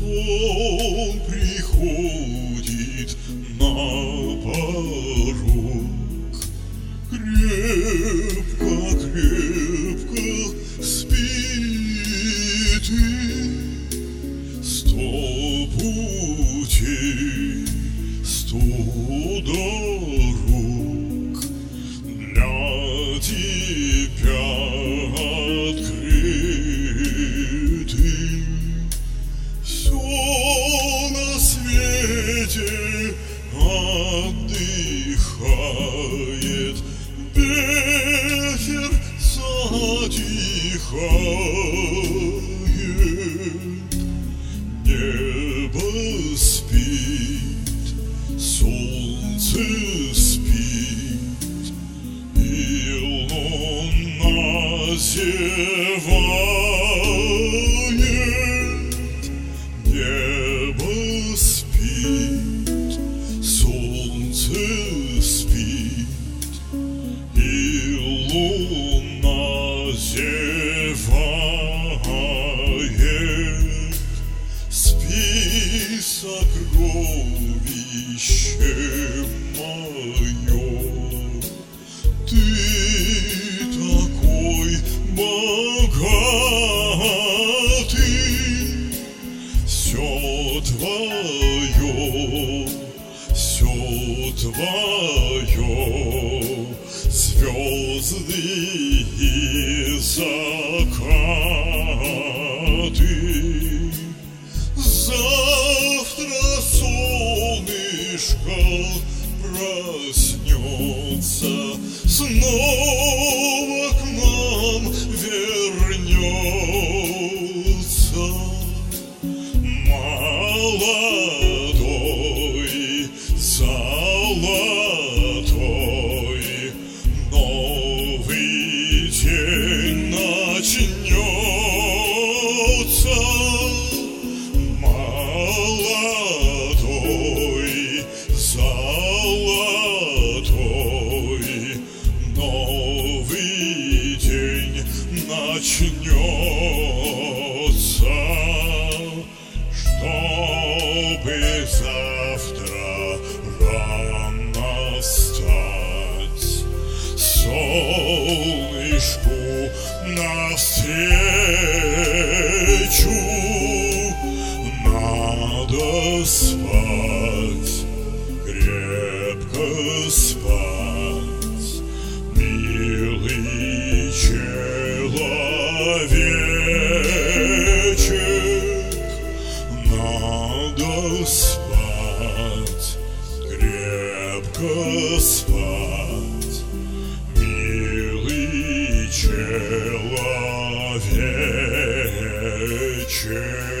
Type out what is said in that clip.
Сон приходит на порог, крепко спит, и 100 путей, 100 дорог для тебя открыты. Все на свете отдыхает, ветер затихает, небо спит, солнце спит, и луна зевает. Небо спит, солнце спит, и луна зевает. Спи, сокровище мое, ты такой богатый. Все твое, звезды и закаты. Завтра солнышко проснется, снова к нам вернется. Молодой, золотой, новый день начнется. Молодой, золотой, новый день начнется. Чтобы завтра рано встать, солнышку навстречу, надо спать, крепко спать, милый человечек. Надо спать, крепко спать, милый человечек.